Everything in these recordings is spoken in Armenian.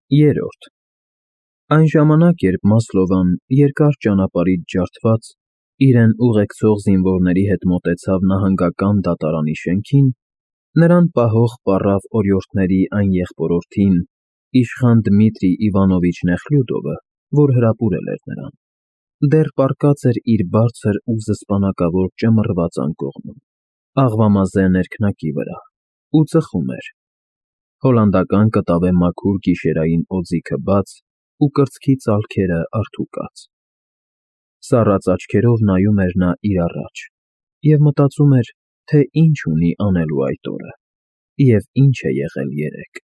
Երրորդ Այն ժամանակ, երբ Մասլովան երկար ճանապարհից ջարդված իրեն ուղեկցող զինվորների հետ մոտեցավ նահանգական դատարանի շենքին, նրան պահող պառավ օրիորդների այն եղբորորդին, իշխան Դմիտրի Իվանովիչ Նեխլյուդովը, որ հրապուրել էր նրան, դեռ պառկած էր իր բարձր ու զսպանակավոր ճմռված անկողնում, աղվամազե ներքնակի վրա, ու ծխում էր, հոլանդական կտավե մաքուր գիշերային օձիքը բաց ու կրծքի ծալքերը արթուկած։ Սառած աչքերով նայում էր նա իր առաջ և մտածում էր, թե ինչ ունի անելու այդ օրը և ինչ է եղել երեկ։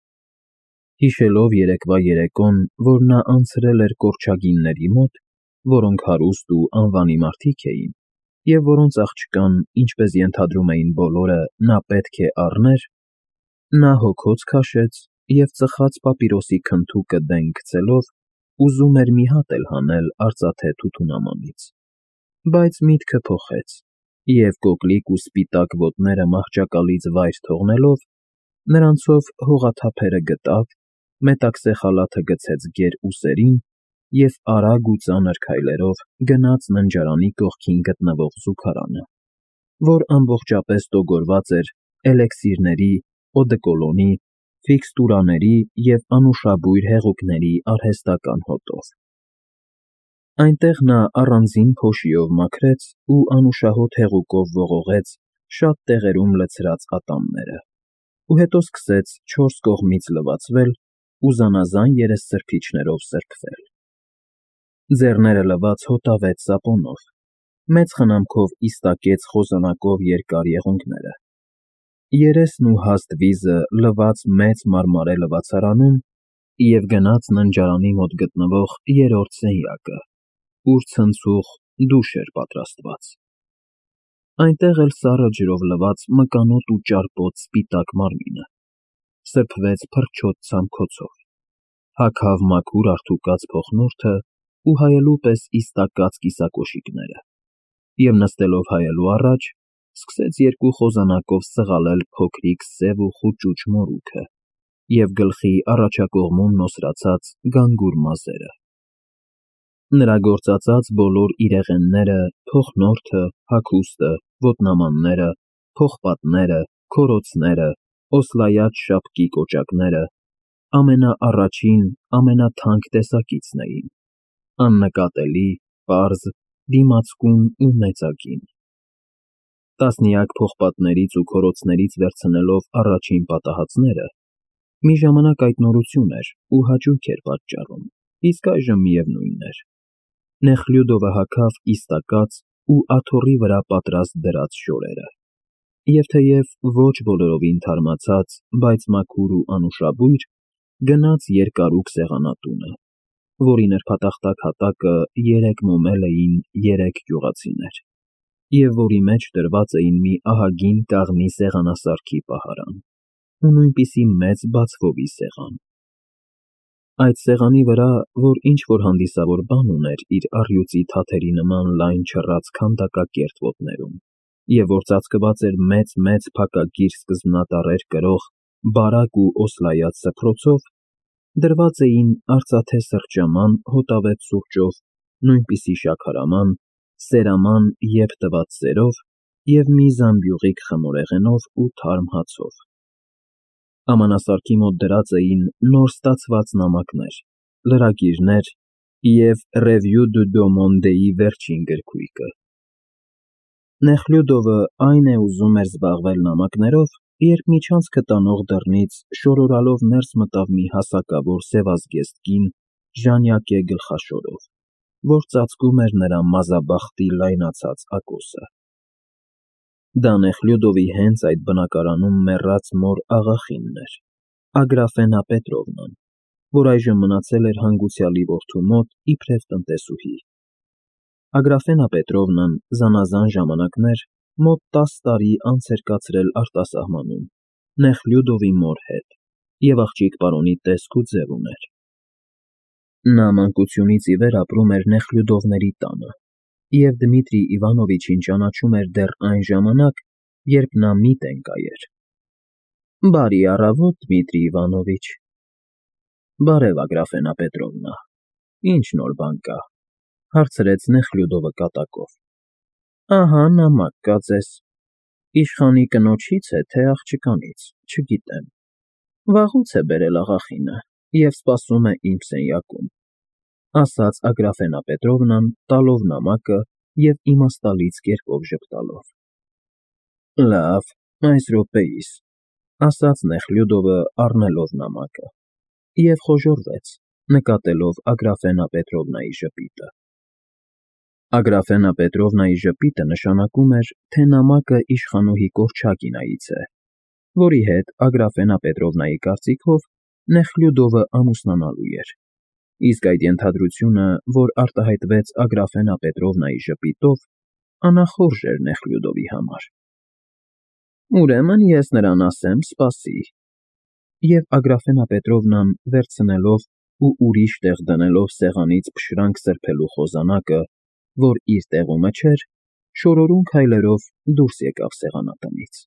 Հիշելով երեկվա երեկոն, որ նա անցրել էր կորչագինների մոտ, որոնք հարուստ ու անվանի մարդիկ էին, և որոնց աղջկան, ինչպես ենթադրում էին բոլորը, նա պետք է առներ, նա հոգոց քաշեց և ծխած պապիրոսի քնթուկը դեն գցելով, ուզում էր մի հատ էլ հանել արծաթե թութունամանից, բայց միտքը փոխեց, և կոկլիկ ու սպիտակ ոտները մահճակալից վայր թողնելով, նրանցով հողաթափերը գտավ, մետաքսե խալաթը գցեց գեր ուսերին և արագ ու ծանր քայլերով գնաց ննջարանի կողքին գտնվող զուգարանը, որ ամբողջապես տոգորված էր էլեքսիրների, օդեկոլոնի, ֆիքստուրաների և անուշաբույր հեղուկների արհեստական հոտով։ Այնտեղ նա առանձին փոշիով մաքրեց ու անուշահոտ հեղուկով ողողեց շատ տեղերում լցրած ատամները ու հետո սկսեց չորս կողմից լվացվել ու զանազան երեսսրբիչներով սրբվել։ Ձեռները լված հոտավեց սապոնով, մեծ խնամքով իստակեց խոզանակով երկար եղունգները։ Երեսն ու հաստ վիզը լված մեծ մարմարե լվացարանում և գնաց ննջարանի մոտ գտնվող երրորդ սենյակը, ուր ցնցուղ դուշ էր պատրաստված։ Այնտեղ էլ սառը ջրով լված մկանոտ ու ճարպոտ սպիտակ մարմինը սրբվեց փրչոտ ցամքոցով, հագավ մաքուր արթուկած փոխնորդը ու հայելու պես իստակած կիսակոշիկները և նստելով հայելու առաջ, սկսեց երկու խոզանակով սղալել փոքրիկ սև ու խուճուճ մորուքը և գլխի առաջակողմում նոսրացած գանգուր մազերը։ Նրա գործածած բոլոր իրեղենները, փոխնորդը, հագուստը, ոտնամանները, պողպատները, քորոցները, օսլայած շապկի կոճակները ամենաառաջին, ամենաթանկ տեսակիցն էին, աննկատելի, պարզ, դիմացկուն ու մեծագին։ Տասնյակ պողպատներից ու քորոցներից վերցնելով առաջին պատահածները, մի ժամանակ այդ նորություն էր ու հաճույք էր պատճառում, իսկ այժմ միևնույն էր։ Նեխլյուդովը հագավ իստակած ու աթոռի վրա պատրաստ դրած շորերը, և թեև ոչ բոլորովին թարմացած, բայց մաքուր ու անուշաբույր, գնաց երկարուկ սեղանատունը, որի նրբատախտակ հատակը երեկ մոմել էին 3 գյուղացիներ, և որի մեջ դրված էին մի ահագին կաղնի սեղանասարքի պահարան ու նույնպիսի մեծ բացվողի սեղան։ Այդ սեղանի վրա, որ ինչ-որ հանդիսավոր բան ուներ իր առյուծի թաթերի նման լայն չռած քանդակակերտ ոտներում, և որ ծածկված էր մեծ փակագիր սկզբնատառեր կրող բարակ ու օսլայած սփռոցով, դրված էին արծաթե սրճաման հոտավետ սուրճով, նույնպիսի շաքարաման, սերաման եփ տված սերով և մի զամբյուղիկ խմորեղենով ու թարմ հացով։ Ամանասարքի մոտ դրած էին նոր ստացված նամակներ, լրագիրներ և Revue du deux Mondes-ի վերջին գրքույկը։ Նեխլյուդովը այն է ուզում էր զբաղվել նամակներով, երբ միջանցքը տանող դռնից շորորալով ներս մտավ մի հասակավոր սևազգեստ կին ժանյակե գլխաշորով, որ ծածկում էր նրա մազաբախտի լայնացած ակոսը։ Դա Նեխլյուդովի հենց այդ բնակարանում մեռած մոր աղախինն էր, Ագրաֆենա Պետրովնան, որ այժմ մնացել էր հանգուցյալի որդու մոտ իբրև տնտեսուհի։ Ագրաֆենա Պետրովնան զանազան ժամանակներ մոտ 10 տարի անց էր կացրել արտասահմանում, Նեխլյուդովի մոր հետ, և աղջիկ պարոնի տեսք ու ձև ուներ։ Նա մանկությունից ի վեր ապրում էր Նեխլյուդովների տանը և Դմիտրի Իվանովիչին ճանաչում էր դեռ այն ժամանակ, երբ նա մի տեն կայեր։ Բարի առավոտ, Դմիտրի Իվանովիչ։ Բարև, Ագրաֆենա Պետրովնա, ինչ նոր բան կա, հարցրեց Նեխլյուդովը կատակով։ Ահա նամակ կա ձեզ, իշխանի կնոջից է, թե աղջկանից, չգիտեմ։ Վաղուց է բերել աղախինը և սպասում է իմ սենյակում, ասաց Ագրաֆենա Պետրովնան, տալով նամակը և իմաստալից կերպով ժպտալով։ Լավ, այս րոպեիս, ասաց Նեխլյուդովը, առնելով նամակը, և խոժոռվեց, նկատելով Ագրաֆենա Պետրովնայի ժպիտը։ Ագրաֆենա Պետրովնայի ժպիտը նշանակում էր, թե նամակը իշխանուհի Կորչագինայից է, որի հետ Ագրաֆենա Պետրովնայի կարծիքով Նեխլյուդովը ամուսնանալու էր, իսկ այդ ենթադրությունը, որ արտահայտվեց Ագրաֆենա Պետրովնայի ժպիտով, անախորժ էր Նեխլյուդովի համար։ Ուրեմն ես նրան ասեմ սպասի, և Ագրաֆենա Պետրովնան վերցնելով ու ուրիշ տեղ դնելով սեղանից փշրանք սրբելու խոզանակը, որ իր տեղումը չէր, շորորուն քայլերով դուրս եկավ սեղանատնից։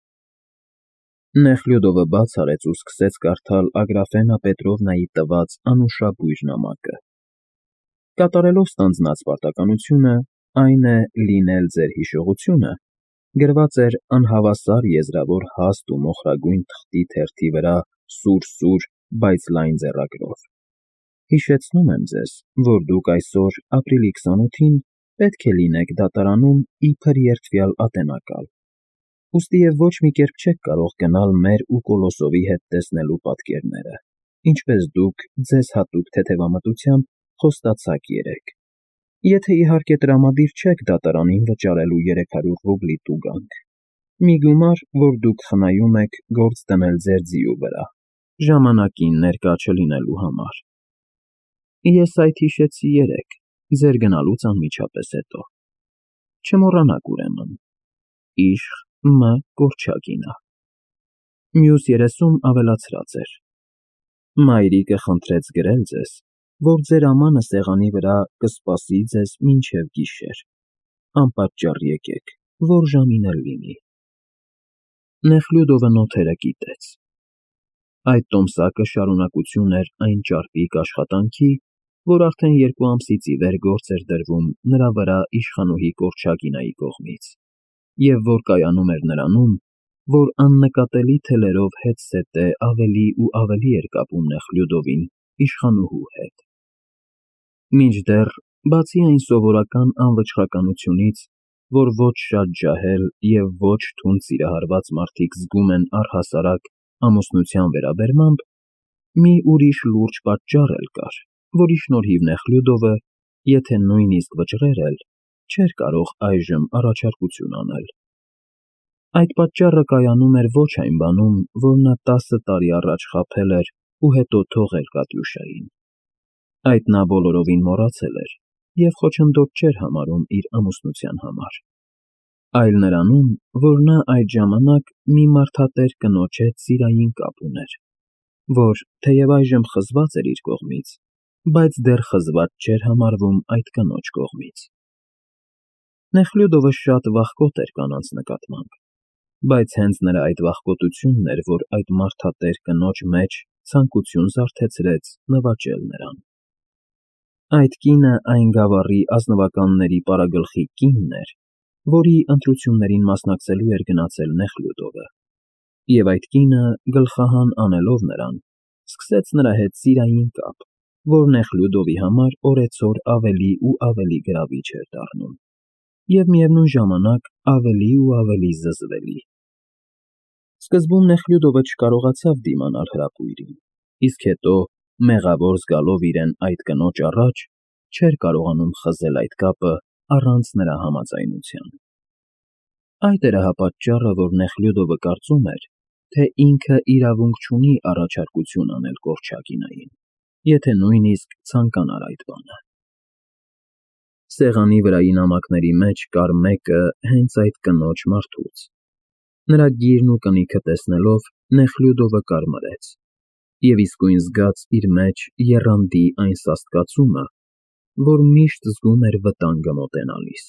Նեխլյուդովը բաց արեց ու սկսեց կարդալ Ագրաֆենա Պետրովնայի տված անուշաբույր նամակը։ Կատարելով ստանձնած պարտականությունը, այն է լինել ձեր հիշողությունը, գրված էր անհավասար եզրավոր հաստ ու մոխրագույն թղթի թերթի վրա սուր, բայց լայն ձեռագրով։ Հիշեցնում եմ ձեզ, որ դուք այսօր ապրիլի 28-ին պետք է լինեք դատարանում իբր երդվյալ ատենակալ, ուստի և ոչ մի կերպ չեք կարող գնալ մեր ու Կոլոսովի հետ տեսնելու պատկերները, ինչպես դուք ձեզ հատուկ թեթևամտությամբ խոստացաք երեկ, եթե իհարկե տրամադիր չեք դատարանին վճարելու 300 ռուբլի տուգանք, մի գումար, որ դուք խնայում եք գործ դնել ձեր ձիու վրա, ժամանակին ներկա չլինելու համար։ Ես այդ հիշեցի երեկ, ձեր գնալուց անմիջապես հետո։ Չմոռանաք ուրեմն, իշխ Մ. Կորչագինը։ Մյուս 30 ավելացրած էր։ Մայրիկը խնդրեց գրել ձեզ, որ ձեր ամանը սեղանի վրա կսպասի ձեզ մինչև գիշեր, անպատճառ եկեք, որ ժամին էլ լինի։ Նեխլյուդովը նոթերը կիտեց։ Այդ տոմսակը շարունակություն էր այն ճարպիկ աշխատանքի, որ արդեն 2 ամսից ի վեր գործ էր դրվում նրա վրա իշխանուհի Կորչագինայի կողմից, և որ կայանում էր նրանում, որ աննկատելի թելերով հետզհետե ավելի ու ավելի էր կապում Նեխլյուդովին իշխանուհու հետ։ Մինչդեռ, բացի այն սովորական անվճռականությունից, որ ոչ շատ ջահել և ոչ թունդ սիրահարված մարդիկ զգում են առհասարակ ամուսնության վերաբերմամբ, մի ուրիշ լուրջ պատճառ էլ կար, որի շնորհիվ Նեխլյուդովը, եթե նույնիսկ վճռեր էլ, չէր կարող այժմ առաջարկություն անել։ Այդ պատճառը կայանում էր ոչ այն բանում, որ նա 10 տարի առաջ խաբել էր ու հետո թողել Կատյուշային։ Այդ նա բոլորովին մոռացել էր և խոչընդոտ չէր համարում իր ամուսնության համար, այլ նրանում, որ նա այդ ժամանակ մի մարդատեր կնոջ հետ սիրային կապ ուներ, որ, թեև այժմ խզված էր իր կողմից, բայց դեռ խզված չէր համարվում այդ կնոջ կողմից։ Նեխլյուդովը շատ վախկոտ էր կանանց նկատմամբ, բայց հենց նրա այդ վախկոտությունն էր, որ այդ մարդատեր կնոջ մեջ ցանկություն զարթեցրեց նվաճել նրան։ Այդ կինը այն գավառի ազնվականների պարագլխի կինն էր, որի ընտրություններին մասնակցելու էր գնացել Նեխլյուդովը, և այդ կինը, գլխահան անելով նրան, սկսեց նրա հետ սիրային կապ, որ Նեխլյուդովի համար օրեցօր ավելի ու ավելի գրավիչ էր դառնում, և միևնույն ժամանակ ավելի ու ավելի զզվելի։ Սկզբում Նեխլյուդովը չկարողացավ դիմանալ հրապույրին, իսկ հետո, մեղավոր զգալով իրեն այդ կնոջ առաջ, չէր կարողանում խզել այդ կապը առանց նրա համաձայնության։ Այդ էր ահա պատճառը, որ Նեխլյուդովը կարծում էր, թե ինքը իրավունք չունի առաջարկություն անել Կորչագինային, եթե նույնիսկ ցանկանար այդ բանը։ Սեղանի վրայի նամակների մեջ կար մեկը հենց այդ կնոջ մարդուց։ Նրա գիրն ու կնիքը տեսնելով Նեխլյուդովը կարմրեց, և իսկույն զգաց իր մեջ եռանդի այն սաստկացումը, որ միշտ զգում էր վտանգը մոտենալիս։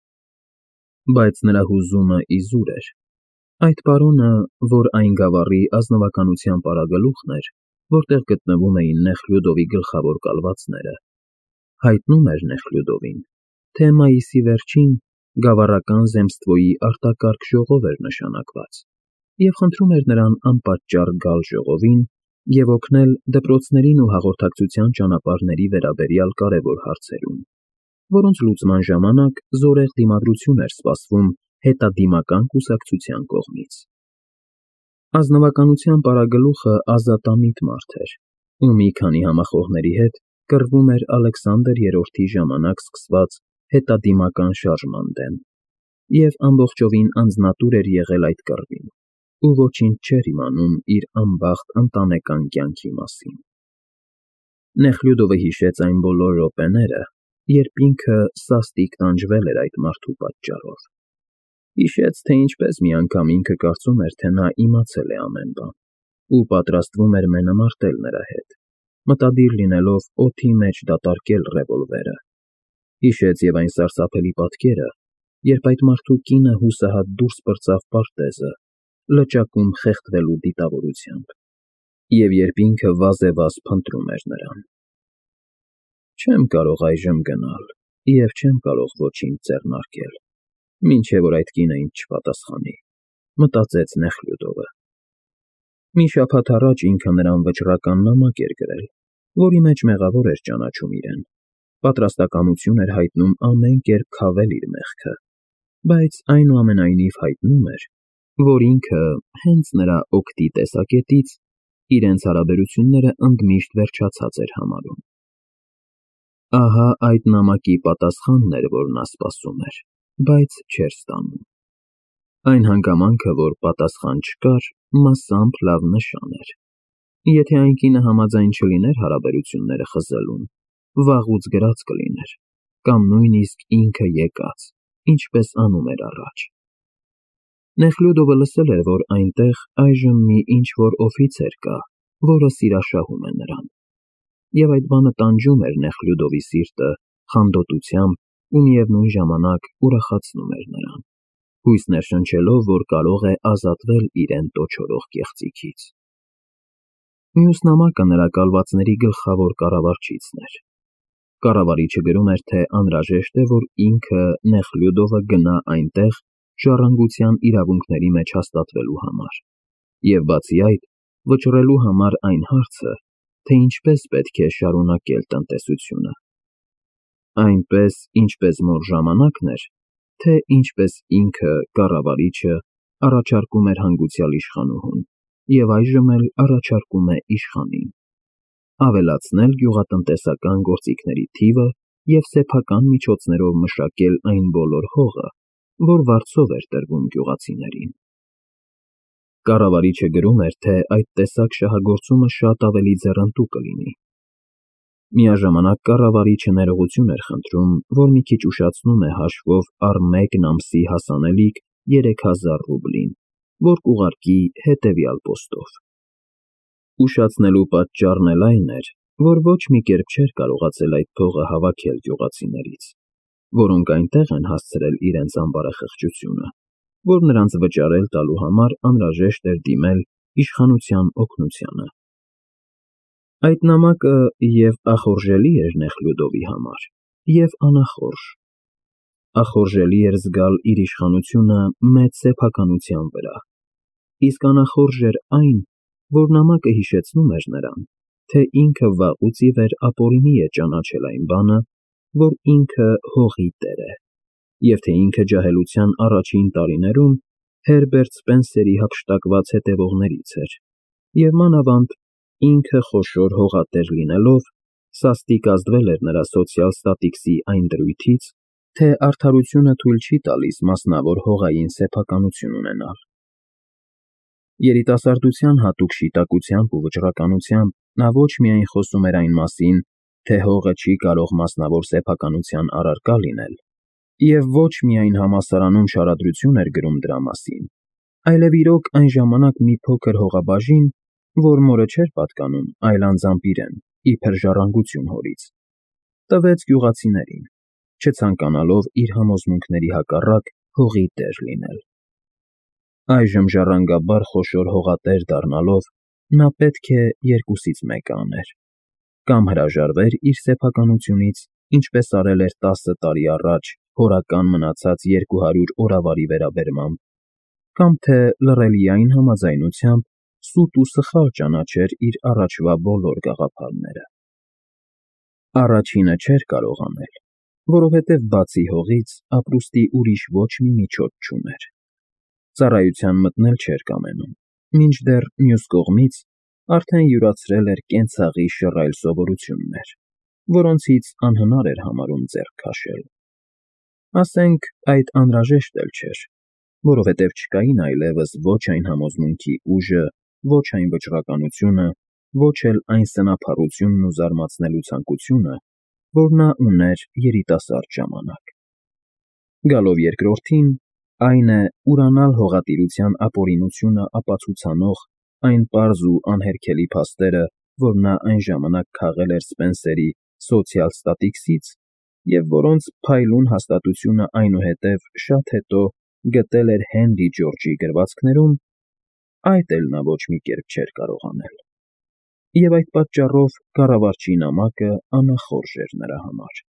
Բայց նրա հուզումը իզուր էր։ Այդ պարոնը, որ այն գավառի ազնվականության պարագլուխն էր, որտեղ գտնվում էին Նեխլյուդովի գլխավոր կալվածները։ Հայտնում էր Նեխլյուդովին, թե մայիսի վերջին գավառական zemstvոյի արտակարգ ժողով էր նշանակված, և խնդրում էր նրան անպատճառ գալ ժողովին և օգնել դպրոցներին ու հաղորդակցության ճանապարհների վերաբերյալ կարևոր հարցերում, որոնց լուծման ժամանակ զորեղ դիմադրություն էր սպասվում հետադիմական կուսակցության կողմից։ Ազնվականության պարագլուխը ազատամիտ մարդ էր, ու մի քանի համախոհների հետ կռվում էր Ալեքսանդր III-ի ժամանակ սկսված հետադիմական շարժման դեմ, և ամբողջովին անձնատուր էր եղել այդ կռվին, ու ոչինչ չէր իմանում իր անբախտ ընտանեկան կյանքի մասին։ Նեխլյուդովը հիշեց այն բոլոր րոպեները, երբ ինքը սաստիկ տանջվել էր այդ մարդու պատճառով։ Հիշեց, թե ինչպես մի անգամ ինքը կարծում էր, թե նա իմացել է ամեն բան, ու պատրաստվում էր մենամարտել նրա հետ, մտադիր լինելով օդի մեջ դատարկել ռևոլվերը։ Հիշեց և այն սարսափելի պատկերը, երբ այդ մարդու կինը հուսահատ դուրս պրծավ պարտեզը, լճակում խեղդվելու դիտավորությամբ, և երբ ինքը վազեվազ փնտրում էր նրան։ «Չեմ կարող այժմ գնալ և չեմ կարող ոչինչ ձեռնարկել, մինչև որ այդ կինը ինձ չպատասխանի», մտածեց Նեխլյուդովը։ Մի շաբաթ առաջ ինքը նրան վճռական նամակ էր գրել, որի մեջ մեղավոր էր ճանաչում իրեն, պատրաստակամություն էր հայտնում ամեն կերպ քավել իր մեղքը, բայց այնուամենայնիվ հայտնում էր, որ ինքը հենց նրա օգտի տեսակետից իրենց հարաբերությունները ընդմիշտ վերջացած էր համարում։ Ահա այդ նամակի պատասխանն էր, որ նա սպասում էր, բայց չէր ստանում։ Այն հանգամանքը, որ պատասխան չկար, մասամբ լավ նշան էր։ Եթե այն կինը համաձայն չլիներ հարաբերությունները խզելուն, վաղուց գրած կլիներ, կամ նույնիսկ ինքը եկած, ինչպես անում էր առաջ։ Նեխլյուդովը լսել էր, որ այնտեղ այժմ մի ինչ-որ օֆիցեր կա, որը սիրաշահում է նրան, և այդ բանը տանջում էր Նեխլյուդովի սիրտը խանդոտությամբ ու միևնույն ժամանակ ուրախացնում էր նրան, հույս ներշնչելով, որ կարող է ազատվել իրեն տոչորող կեղծիքից։ Մյուս նամակը նրա կալվածների գլխավոր կառավարչիցն էր։ Կառավարիչը գրում էր, թե անհրաժեշտ է, որ ինքը Նեխլյուդովը գնա այնտեղ ժառանգության իրավունքների մեջ հաստատվելու համար, և բացի այդ, վճռելու համար այն հարցը, թե ինչպես պետք է շարունակել տնտեսությունը։ Այնպես, ինչպես մոտ ժամանակն էր, թե ինչպես ինքը, կառավարիչը, առաջարկում էր հանգուցյալ իշխանուհուն, և այժմ էլ առաջարկում է իշխանին, ավելացնել գյուղատնտեսական գործիքների թիվը և սեփական միջոցներով մշակել այն բոլոր հողը, որ վարձով էր տրվում գյուղացիներին։ Կառավարիչը գրում էր, թե այդ տեսակ շահագործումը շատ ավելի ձեռնտու կլինի։ Միաժամանակ կառավարիչը ներողություն էր խնդրում, որ մի քիչ ուշացնում է հաշվով առ մեկն ամսի հասանելիք 3000 ռուբլին, որ կուղարկի հետևյալ պոստով։ Ուշացնելու պատճառն էլ այն էր, որ ոչ մի կերպ չէր կարողացել այդ փողը հավաքել գյուղացիներից, որոնք այնտեղ են հասցրել իրենց ամբարախղճությունը, որ նրանց վճարել տալու համար անհրաժեշտ էր դիմել իշխանության օգնությանը։ Այդ նամակը և ախորժելի էր Նեխլյուդովի համար, և անախորժ։ Ախորժելի էր զգալ իր իշխանությունը մեծ սեփականության վրա, իսկ անախորժ էր այն, որ նամակը հիշեցնում էր նրան, թե ինքը վաղուց ի վեր ապօրինի է ճանաչել այն բանը, որ ինքը հողի տեր է, և թե ինքը ջահելության առաջին տարիներում Հերբերտ Սպենսերի հափշտակված հետևողներից էր, և մանավանդ ինքը խոշոր հողատեր լինելով, սաստիկ ազդվել էր նրա սոցիալ֊ստատիկսի այն դրույթից, թե արդարությունը թույլ չի տալիս մասնավոր հողային սեփականություն ունենալ։ Երիտասարդության հատուկ շիտակությամբ ու վճռականությամբ նա ոչ միայն խոսում էր այն մասին, թե հողը չի կարող մասնավոր սեփականության առարկա լինել, և ոչ միայն համալսարանում շարադրություն էր գրում դրա մասին, այլև իրոք այն ժամանակ մի փոքր հողաբաժին, որ մորը չէր պատկանում, այլ անձամբ իրեն, իբր ժառանգություն հորից, տվեց գյուղացիներին, չցանկանալով իր համոզմունքների հակառակ հողի տեր լինել։ Այժմ ժառանգաբար խոշոր հողատեր դառնալով, նա պետք է երկուսից մեկը աներ. կամ հրաժարվեր իր սեփականությունից, ինչպես արել էր 10 տարի առաջ հորական մնացած 200 օրավարի վերաբերմամբ, կամ թե լռելի այն համաձայնությամբ սուտ ու սխալ ճանաչեր իր առաջվա բոլոր գաղափարները։ Առաջինը չէր կարող անել, որովհետև բացի հողից ապրուստի ուրիշ ոչ մի միջոց չուներ։ Ծառայության մտնել չէր կամենում, մինչդեռ մյուս կողմից արդեն յուրացրել էր կենցաղի շռայլ սովորություններ, որոնցից անհնար էր համարում ձեռք քաշել։ Ասենք, այդ անհրաժեշտ էլ չէր, որովհետև չկային այլևս ոչ այն համոզմունքի ուժը, ոչ այն վճռականությունը, ոչ էլ այն սնափառությունն ու զարմացնելու ցանկությունը, որ նա ուներ երիտասարդ ժամանակ։ Գալով երկրորդին, այն է ուրանալ հողատիրության ապօրինությունը ապացուցանող այն պարզ ու անհերքելի փաստերը, որ նա այն ժամանակ քաղել էր Սպենսերի «Սոցիալ Ստատիկսից» և որոնց փայլուն հաստատությունը այնուհետև շատ հետո գտել էր Հենրի Ջորջի գրվածքներում, այդ էլ նա ոչ մի կերպ չէր կարող անել։ Եվ այդ պատճառով կառավարչի նամակը անախորժ էր նրա համար։